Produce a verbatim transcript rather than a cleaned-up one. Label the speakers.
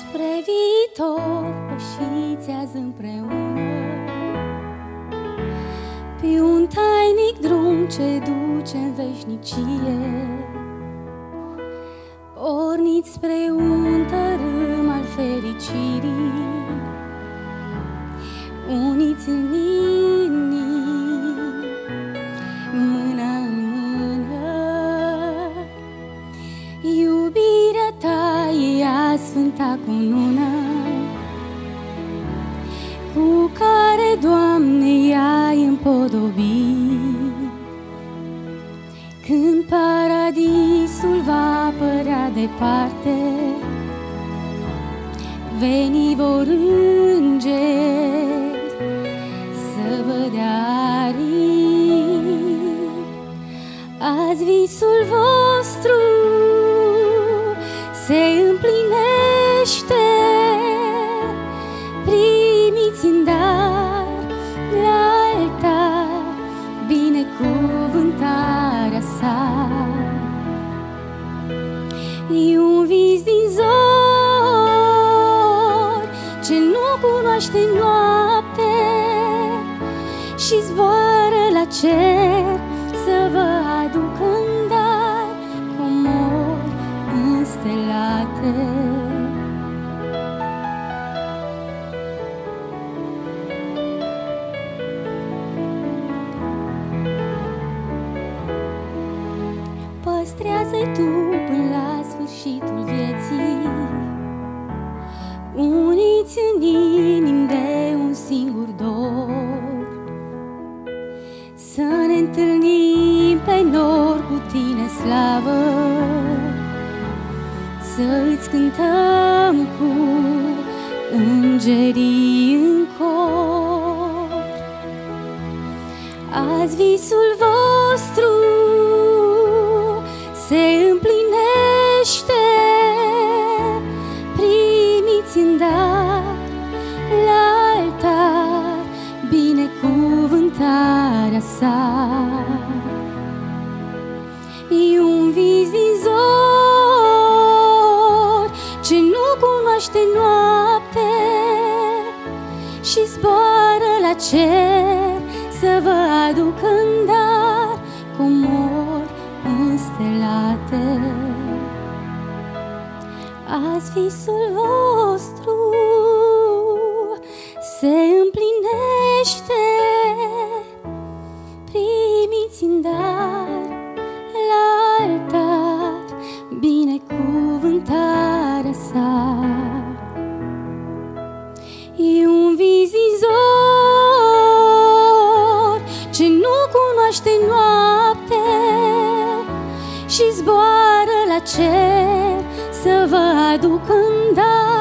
Speaker 1: Spre viitor pășiți azi împreună pe un tainic drum ce duce în veșnicie. Porniți spre un tărâm al fericirii, uniți în inimi, mână în mână. Iubirea ta e a sfânta cunună cu care, Doamne, i-ai împodobit. Când paradisul va apărea departe, veni vor îngeri să vă dea aripi. Azi visul vostru se împlinește, primiți în dar la altar binecuvântarea sa. E un vis din zor ce nu cunoaște noapte și zboară la cer să vă aducă în dar comori înstelate. Păstrează-i tu până la sfârșitul vieții, uniți în inimi de un singur dor. Să ne întâlnim pe nor cu tine, slavă, să-ți cântăm cu îngerii în cor. Azi visul vostru se împlinește, primiți în dar la altar binecuvântarea sa. E un vis din zor ce nu cunoaște noapte și zboară la cer să vă aducă în dar comori înstelate. Azi visul vostru se împlinește, primiți în dar la altar binecuvântarea sa. E un vis din zor ce nu cunoaște noapte și zboară la cer să vă aducă în dar